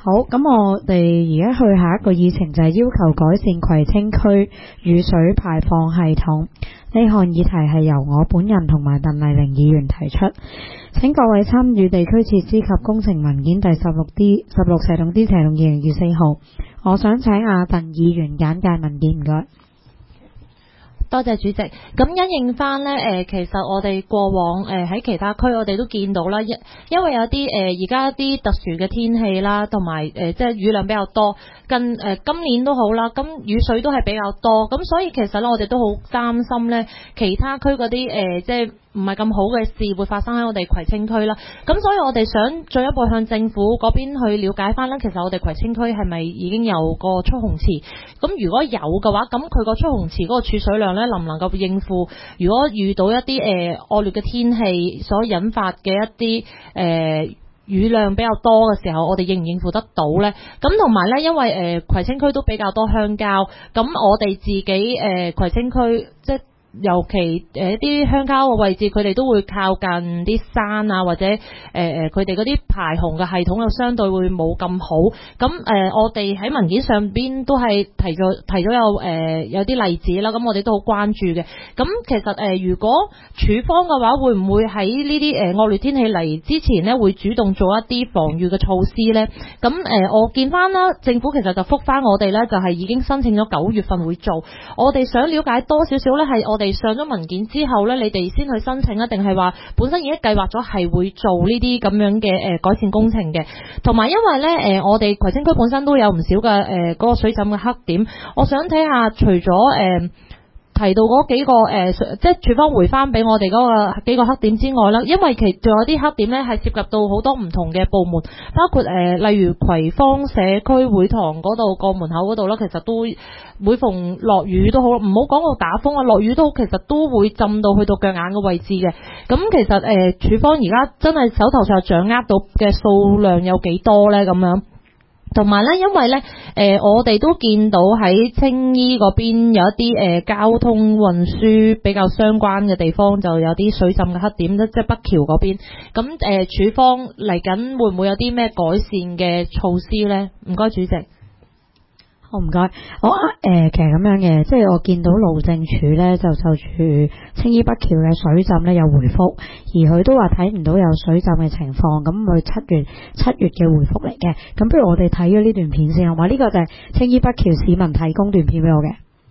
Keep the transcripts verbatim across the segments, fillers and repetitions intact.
好，咁我哋而家去下一個議程就係要求改善葵青區雨水排放系統。呢項議題係由我本人同埋鄧麗玲議員提出，請各位參與地區設施及工程文件第十六 D 十六斜洞 D 斜洞二零二四號。我想請阿鄧議員簡介文件，唔該。 多謝主席。咁因應翻呢，誒，其實我哋過往誒喺其他區我哋都見到啦，因因為有啲誒而家啲特殊嘅天氣啦，同埋誒即係雨量比較多，近誒、呃、今年都好啦，咁雨水都係比較多，咁所以其實咧我哋都好擔心呢，其他區嗰啲誒即係唔係咁好嘅事會發生喺我哋葵青區啦。咁所以我哋想進一步向政府嗰邊去了解翻咧，其實我哋葵青區係咪已經有個蓄洪池？咁如果有嘅話，咁佢個蓄洪池嗰個儲水量咧，能唔能夠應付如果遇到一啲誒惡劣嘅天氣所引發嘅一啲誒、呃、雨量比較多嘅時候，我哋應唔應付得到呢？咁同埋呢，因為誒、呃、葵青區都比較多鄉郊，咁我哋自己誒、呃、葵青區即係尤其誒一啲鄉郊嘅位置，佢哋都會靠近啲山啊，或者誒誒佢哋嗰啲排洪嘅系統又相對會冇咁好。咁誒、呃、我哋喺文件上邊都係提咗提咗有誒、呃、有啲例子啦。咁我哋都好關注嘅。咁其實誒、呃、如果署方嘅話，會唔會喺呢啲誒惡劣天氣嚟之前呢，會主動做一啲防禦嘅措施呢？咁誒、呃、我見翻啦，政府其實就覆翻我哋呢，就係已經申請咗九月份會做。我哋想了解多少少呢，係我哋上咗文件之後呢，你哋先去申請啊，定係話本身已經計劃咗係會做呢啲咁樣嘅誒、呃、改善工程嘅？同埋因為呢，誒、呃、我哋葵青區本身都有唔少嘅誒嗰個水浸嘅黑點，我想睇下除咗誒、呃提到嗰幾個誒、呃，即係署方回翻俾我哋嗰個幾個黑點之外啦，因為其仲有啲黑點咧係涉及到好多唔同嘅部門，包括誒、呃、例如葵芳社區會堂嗰度個門口嗰度啦，其實都每逢落雨都好，唔好講到打風啊，落雨都其實都會浸到去到腳眼嘅位置嘅。咁其實誒署、呃、方而家真係手頭上掌握到嘅數量有幾多咧？咁樣。同埋咧，因為咧，誒、呃，我哋都見到喺青衣嗰邊有一啲誒、呃、交通運輸比較相關嘅地方，就有啲水浸嘅黑點，即係北橋嗰邊。咁誒，署方嚟緊會唔會有啲咩改善嘅措施咧？唔該，主席。 好，唔該。我誒、呃，其實咁樣嘅，即係我見到路政署咧就就住青衣北橋嘅水浸咧有回覆，而佢都話睇唔到有水浸嘅情況，咁佢七月七月嘅回覆嚟嘅。咁不如我哋睇咗呢段片先，好嘛？呢、這個就係青衣北橋市民提供段片俾我嘅。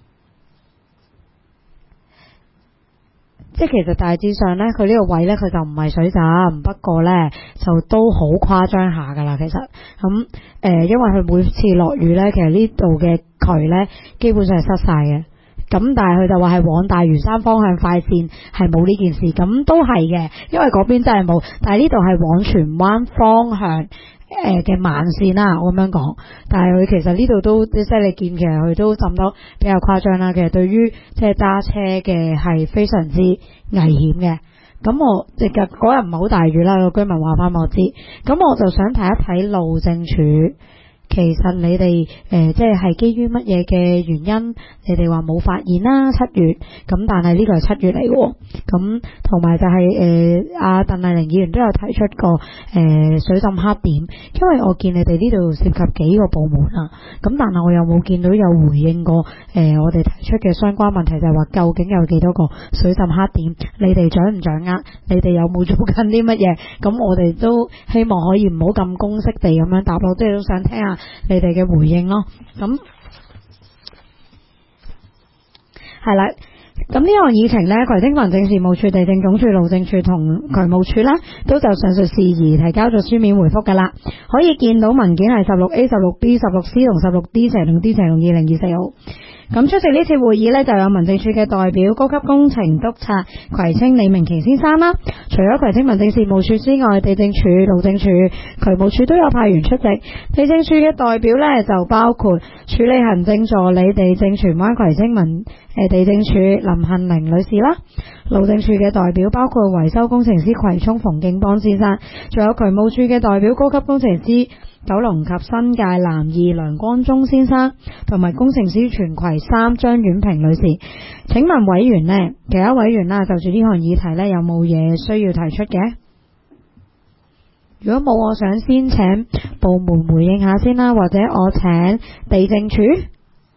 即係其實大致上咧，佢呢個位咧，佢就唔係水浸，不過咧就都好誇張下噶啦。其實咁誒、呃，因為佢每次落雨咧，其實呢度嘅渠咧基本上係塞晒嘅。咁但係佢就話係往大嶼山方向快線係冇呢件事，咁都係嘅，因為嗰邊真係冇。但係呢度係往荃灣方向誒嘅慢線啦，我咁樣講。但係佢其實呢度都即係你見，其實佢都浸得比較誇張啦。其實對於即係揸車嘅係非常之危險嘅。咁我即係嗰日唔係好大雨啦，個居民話翻我知。咁我就想睇一睇路政署。其實你哋誒、呃、即係係基於乜嘢嘅原因？你哋話冇發現啦，七月咁，但係呢個係七月嚟喎。咁同埋就係誒阿鄧麗玲議員都有提出過誒、呃、水浸黑點，因為我見你哋呢度涉及幾個部門啊。咁但係我又冇見到有回應過誒、呃、我哋提出嘅相關問題，就係話究竟有幾多個水浸黑點？你哋掌唔掌握？你哋有冇做緊啲乜嘢？咁我哋都希望可以唔好咁公式地咁樣答咯，即係都想聽下你哋嘅回應咯。咁係啦，咁呢項議程呢，葵青民政事務處、地政總署、路政署同渠務署啦，都就上述事宜提交咗書面回覆噶啦。可以見到文件係十六 A、十六 B、十六 C 同十六 D 斜同 D 斜同二零二四號。咁出席呢次會議呢，就有民政處嘅代表高級工程督察葵青李明琪先生啦。除咗葵青民政事務處之外，地政處、路政處、渠務處都有派員出席。地政處嘅代表呢，就包括處理行政助理地政荃灣葵青民誒地政處林杏玲女士啦。路政處嘅代表包括維修工程師葵涌馮敬邦先生，仲有渠務處嘅代表高級工程師九龍及新界南二梁光忠先生，同埋工程師全葵三張婉萍女士。請問委員呢，其他委員啦，就住呢項議題呢，有冇嘢需要提出嘅？ 如果冇，我想先請部門回應下先啦，或者我請地政處。 誒、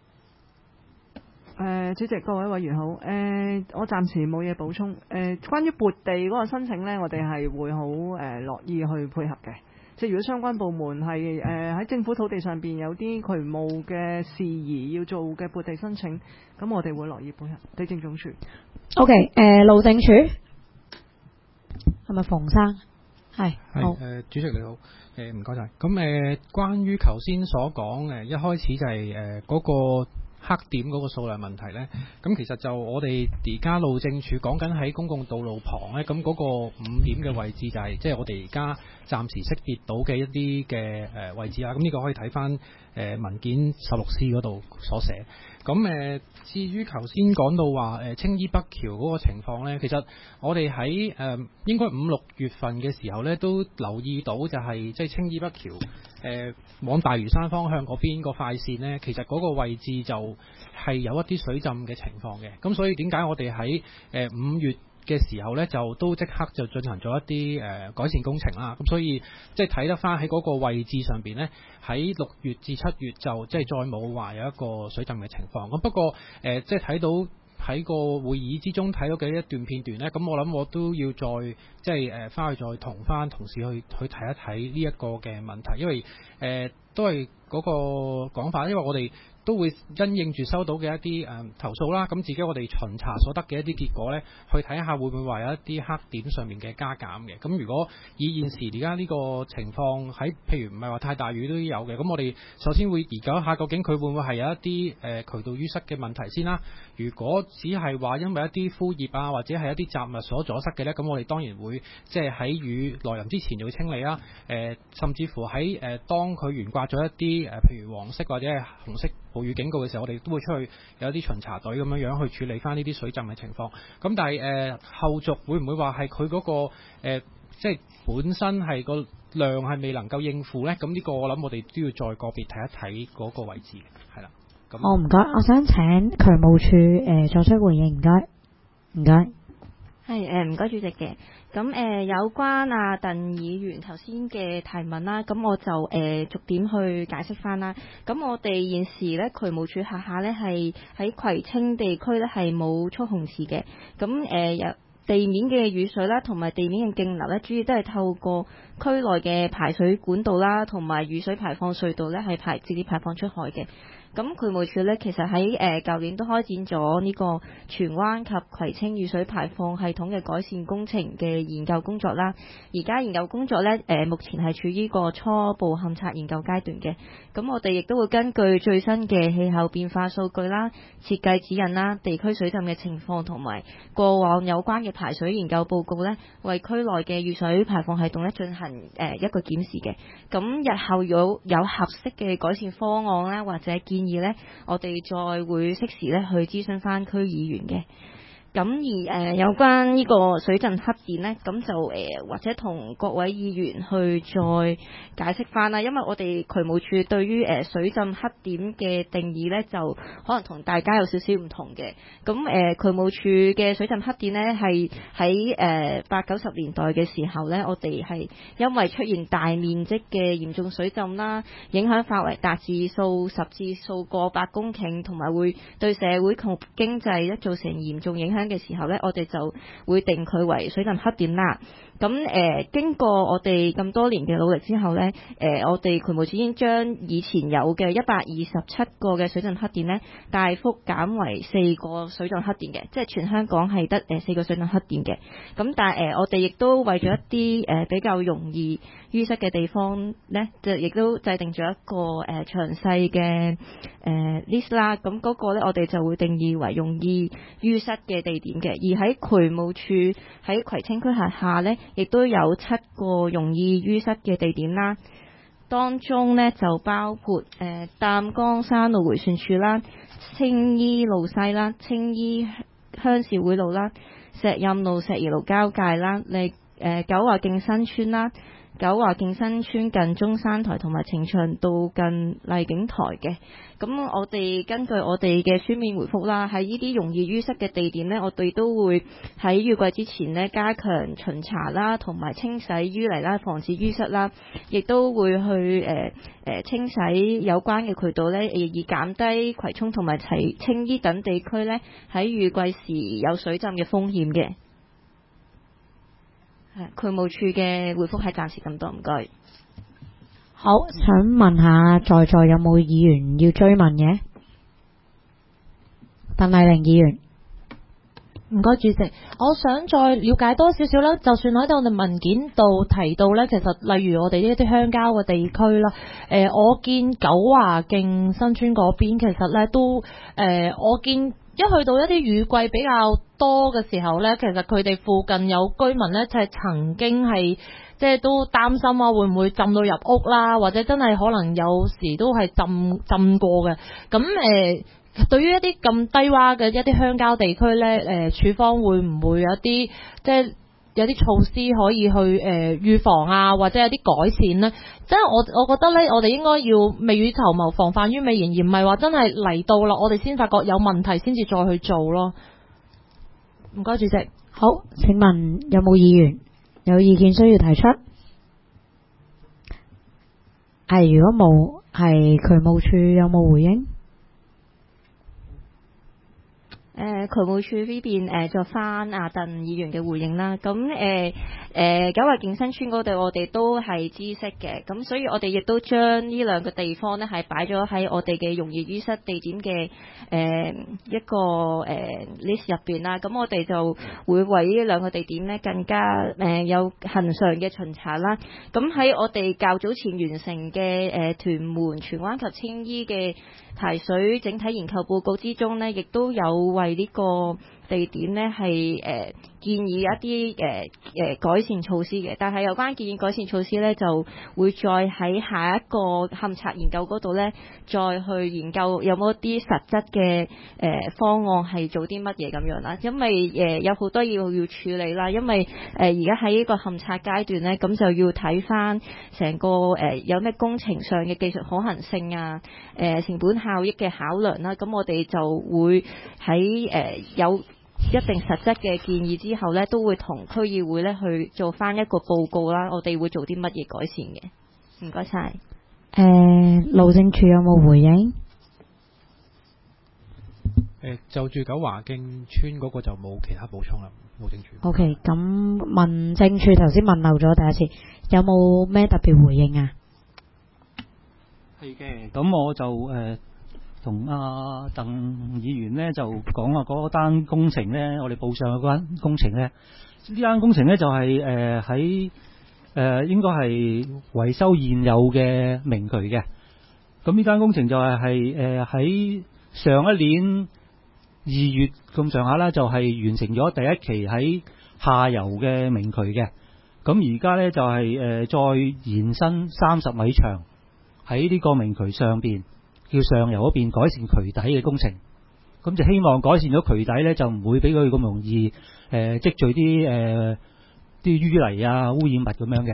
呃，主席，各位委員好。誒、呃，我暫時冇嘢補充。誒、呃，關於撥地嗰個申請呢，我哋係會好誒樂意去配合嘅。即係如果相關部門係誒喺政府土地上邊有啲渠務嘅事宜要做嘅撥地申請，咁我哋會樂意配合。地政總署。 O K，誒，路政署係咪馮生？係。 係誒、呃，主席你好。誒唔該晒。咁誒、呃，關於頭先所講誒，一開始就係誒嗰個黑點嗰個數量問題呢，咁其實就我哋而家路政署講緊喺公共道路旁呢，咁嗰個五點嘅位置就係即係我哋而家暫時識別到嘅一啲嘅誒位置啦。咁呢個可以睇翻誒文件十六 C 嗰度所寫。咁誒、呃，至於頭先講到話誒青衣北橋嗰個情況呢，其實我哋喺誒應該五六月份嘅時候呢，都留意到就係即係青衣北橋誒、呃、往大嶼山方向嗰邊個快線呢，其實嗰個位置就係有一啲水浸嘅情況嘅。咁所以點解我哋喺誒五月嘅時候呢，就都即刻就進行咗一啲誒、呃、改善工程啦。咁所以即係睇得翻喺嗰個位置上邊呢，喺六月至七月就即係再冇話有一個水浸嘅情況。咁不過誒、呃、即係睇到喺個會議之中睇到嘅一段片段呢，咁我諗我都要再即係誒翻去再同翻同事去去睇一睇呢一個嘅問題，因為誒、呃、都係嗰個講法，因為我哋都會因應住收到嘅一啲誒、嗯、投訴啦，咁自己我哋巡查所得嘅一啲結果呢，去睇下會唔會話有一啲黑點上面嘅加減嘅。咁如果以現時而家呢個情況喺譬如唔係話太大雨都有嘅，咁我哋首先會研究一下究竟佢會唔會係有一啲誒、呃、渠道淤塞嘅問題先啦。如果只係話因為一啲枯葉啊或者係一啲雜物所阻塞嘅呢，咁我哋當然會即係喺雨來臨之前就會清理啦。誒、呃，甚至乎喺誒、呃、當佢懸掛咗一啲誒、呃、譬如黃色或者係紅色暴雨警告嘅時候，我哋都會出去有一啲巡查隊咁樣樣去處理翻呢啲水浸嘅情況。咁但係誒、呃、後續會唔會話係佢嗰個誒、呃、即係本身係個量係未能夠應付呢？咁呢個我諗我哋都要再個別睇一睇嗰個位置嘅，係啦。咁我唔該，我想請渠務處誒、呃、作出回應，唔該，唔該。 係誒，唔該主席嘅。咁誒、呃、有關啊鄧議員頭先嘅提問啦，咁我就誒、呃、逐點去解釋翻啦。咁我哋現時咧渠務署轄下咧係喺葵青地區咧係冇蓄洪池嘅。咁誒有地面嘅雨水啦，同埋地面嘅徑流咧，主要都係透過區內嘅排水管道啦，同埋雨水排放隧道咧係排直接排放出海嘅。咁渠務署咧，其實喺誒舊年都開展咗呢個荃灣及葵青雨水排放系統嘅改善工程嘅研究工作啦。而家研究工作咧，誒、呃、目前係處於個初步勘測研究階段嘅。咁我哋亦都會根據最新嘅氣候變化數據啦、設計指引啦、地區水浸嘅情況同埋過往有關嘅排水研究報告咧，為區內嘅雨水排放系統咧進行誒、呃、一個檢視嘅。咁日後有有合適嘅改善方案啦，或者建議咧，我哋再會適時咧去諮詢翻區議員嘅。咁而誒、呃、有關呢個水浸黑點呢，咁就誒、呃、或者同各位議員去再解釋翻啦，因為我哋渠務署對於誒、呃、水浸黑點嘅定義呢，就可能同大家有少少唔同嘅。咁誒、呃、渠務署嘅水浸黑點呢，係喺誒八九十年代嘅時候呢，我哋係因為出現大面積嘅嚴重水浸啦，影響範圍達至數十至數過百公頃，同埋會對社會同經濟咧造成嚴重影響嘅時候呢，我哋就會定佢為水浸黑點啦。咁誒、呃，經過我哋咁多年嘅努力之後呢，誒、呃，我哋渠務署已經將以前有嘅一百二十七個嘅水浸黑點呢，大幅減為四個水浸黑點嘅，即係全香港係得誒四個水浸黑點嘅。咁但係誒、呃，我哋亦都為咗一啲誒、呃、比較容易淤塞嘅地方呢，就亦都制定咗一個誒、呃、詳細嘅誒 list 啦。咁嗰個呢，我哋就會定義為容易淤塞嘅地點嘅。而喺渠務署喺葵青區轄下呢，亦都有七個容易淤塞嘅地點啦，當中呢就包括誒擔桿山路迴旋處啦、青衣路西啦、青衣鄉事會路啦、石蔭路石怡路交界啦、你誒九華徑新村啦、 九華徑新村近中山台同埋呈祥道近麗景台嘅。咁我哋根據我哋嘅書面回覆啦，喺呢啲容易淤塞嘅地點呢，我哋都會喺雨季之前呢加強巡查啦，同埋清洗淤泥啦，防止淤塞啦，亦都會去誒誒、呃、清洗有關嘅渠道呢，以減低葵涌同埋齊青衣等地區呢喺雨季時有水浸嘅風險嘅。係渠務處嘅回覆係暫時咁多，唔該。 好，想問下在座有冇議員要追問嘅？鄧麗玲議員。 唔該，主席，我想再了解多少少啦。就算喺我哋文件度提到呢，其實例如我哋呢啲鄉郊嘅地區啦，誒、呃，我見九華徑新村嗰邊其實呢都誒、呃，我見一去到一啲雨季比較多嘅時候呢，其實佢哋附近有居民呢，就係、是、曾經係。即係都擔心啊，會唔會浸到入屋啦？或者真係可能有時都係浸浸過嘅。咁誒、呃，對於一啲咁低洼嘅一啲鄉郊地區呢，誒、呃，署方會唔會有啲即係有啲措施可以去誒、呃、預防啊，或者有啲改善呢？即係我我覺得呢，我哋應該要未雨綢繆，防範於未然，而唔係話真係嚟到啦，我哋先發覺有問題先至再去做咯。唔該，主席。 好，請問有冇議員有意見需要提出？係，如果冇，係渠務處有冇回應？ 誒、呃、渠務處呢邊誒作翻阿鄧議員嘅回應啦。咁誒誒九華徑新村嗰度我哋都係知悉嘅，咁所以我哋亦都將呢兩個地方呢係擺咗喺我哋嘅容易淤塞地點嘅誒、呃、一個誒、呃、list 入邊啦。咁我哋就會為呢兩個地點呢更加誒、呃、有恆常嘅巡查啦。咁喺我哋較早前完成嘅誒、呃、屯門荃灣及青衣嘅排水整體研究報告之中呢，亦都有為呢個地點呢係誒、呃、建議一啲誒誒改善措施嘅。但係有關建議改善措施呢，就會再喺下一個勘察研究嗰度呢，再去研究有冇啲實質嘅誒、呃、方案係做啲乜嘢咁樣啦。因為誒、呃、有好多要要處理啦，因為誒而家喺呢個勘察階段呢，咁就要睇翻成個誒、呃、有咩工程上嘅技術可行性啊，誒、呃、成本效益嘅考量啦。咁我哋就會喺誒、呃、有一定實質嘅建議之後呢，都會同區議會呢去做翻一個報告啦。我哋會做啲乜嘢改善嘅？唔該晒。 誒，路政署有冇回應？ 誒，就住九華徑村嗰個就冇其他補充啦。路政署。O K，咁民政處頭先問漏咗第一次，有冇咩特別回應啊？ 係嘅，咁我就誒同阿鄧議員呢就講啊，嗰單工程呢，我哋報上嗰單工程呢，呢單工程呢就係誒喺誒應該係維修現有嘅明渠嘅。咁呢單工程就係係誒喺上一年二月咁上下啦，就係完成咗第一期喺下游嘅明渠嘅。咁而家呢就係誒再延伸三十米長。喺呢個明渠上邊，叫上游嗰邊改善渠底嘅工程，咁就希望改善咗渠底呢，就唔會俾佢咁容易誒、呃、積聚啲誒啲淤泥啊、污染物咁樣嘅。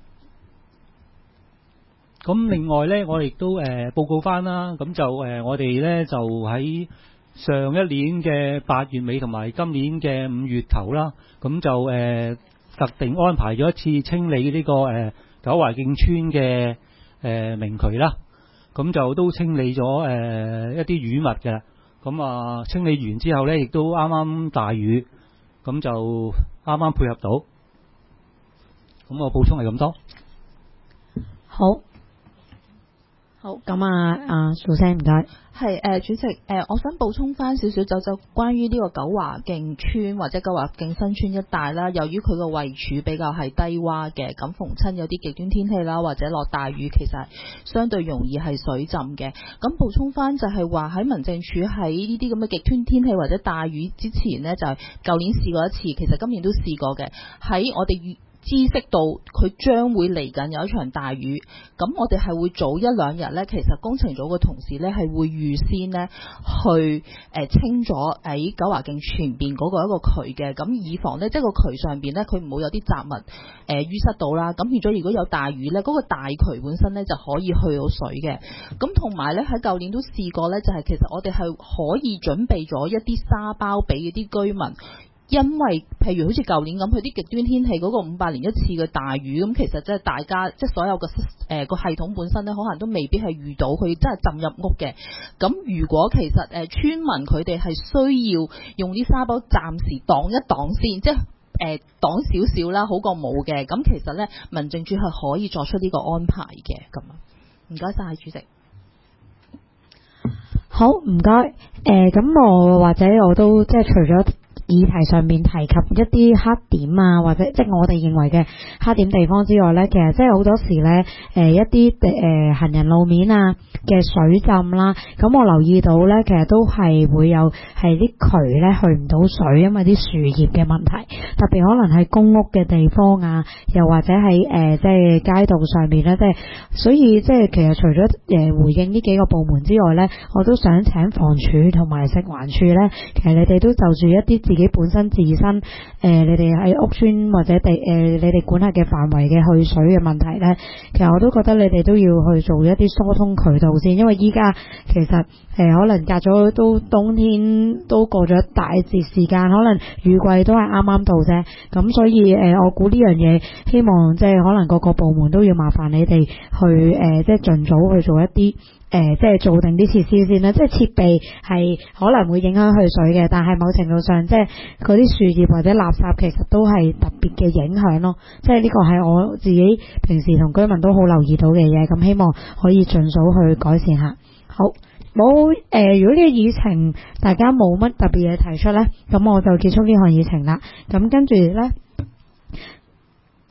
咁另外呢，我亦都誒、呃、報告翻啦，咁就誒、呃、我哋呢，就喺上一年嘅八月尾同埋今年嘅五月頭啦，咁就誒、呃、特定安排咗一次清理呢、這個誒、呃、九華徑村嘅。誒、呃、明渠啦，咁就都清理咗誒、呃、一啲雨物嘅，咁啊清理完之後呢，亦都啱啱大雨，咁就啱啱配合到，咁我補充係咁多。 好，好，咁啊，啊，蘇生唔該。 係誒、呃，主席誒、呃，我想補充翻少少就就關於呢個九華徑村或者九華徑新村一帶啦。由於佢個位處比較係低洼嘅，咁逢親有啲極端天氣啦，或者落大雨，其實相對容易係水浸嘅。咁補充翻就係話喺民政處喺呢啲咁嘅極端天氣或者大雨之前呢，就係舊年試過一次，其實今年都試過嘅。喺我哋知識到佢將會嚟緊有一場大雨，咁我哋係會早一兩日呢，其實工程組嘅同事呢係會預先呢去誒、呃、清咗喺九華徑前邊嗰個一個渠嘅，咁以防呢，即係個渠上邊呢，佢唔好有啲雜物誒淤塞到啦。咁變咗如果有大雨呢，嗰、嗰個大渠本身呢就可以去到水嘅。咁同埋呢，喺舊年都試過呢，就係、係、其實我哋係可以準備咗一啲沙包俾嗰啲居民。因為譬如好似舊年咁，佢啲極端天氣嗰個五百年一次嘅大雨，咁其實即係大家即係所有嘅誒個系統本身咧，可能都未必係遇到佢真係浸入屋嘅。咁如果其實誒、呃、村民佢哋係需要用啲沙包暫時擋一擋先，即係誒擋少少啦，好過冇嘅。咁其實咧，民政處係可以作出呢個安排嘅。咁啊，唔該晒主席。 好，唔該。誒、呃，咁我或者我都即係除咗議題上面提及一啲黑點啊，或者即係我哋認為嘅黑點地方之外呢，其實即係好多時呢，誒、呃、一啲誒、呃、行人路面啊嘅水浸啦，咁我留意到呢，其實都係會有係啲渠呢去唔到水，因為啲樹葉嘅問題，特別可能係公屋嘅地方啊，又或者喺誒、呃、即係街道上面呢，即係所以即係其實除咗誒、呃、回應呢幾個部門之外呢，我都想請房署同埋食環署呢，其實你哋都就住一啲自己本身自身誒、呃，你哋喺屋邨或者地誒、呃，你哋管轄嘅範圍嘅去水嘅問題呢，其實我都覺得你哋都要去做一啲疏通渠道先，因為依家其實誒、呃、可能隔咗都冬天都過咗大節時間，可能雨季都係啱啱到啫，咁所以誒、呃，我估呢樣嘢希望即係可能各個部門都要麻煩你哋去誒、呃，即係盡早去做一啲。誒、呃，即係做定啲設施先啦，即係設備係可能會影響去水嘅，但係某程度上，即係嗰啲樹葉或者垃圾其實都係特別嘅影響咯。即係呢個係我自己平時同居民都好留意到嘅嘢，咁希望可以盡早去改善下。好，冇誒、呃，如果呢個議程大家冇乜特別嘢提出呢，咁我就結束呢項議程啦。咁跟住呢。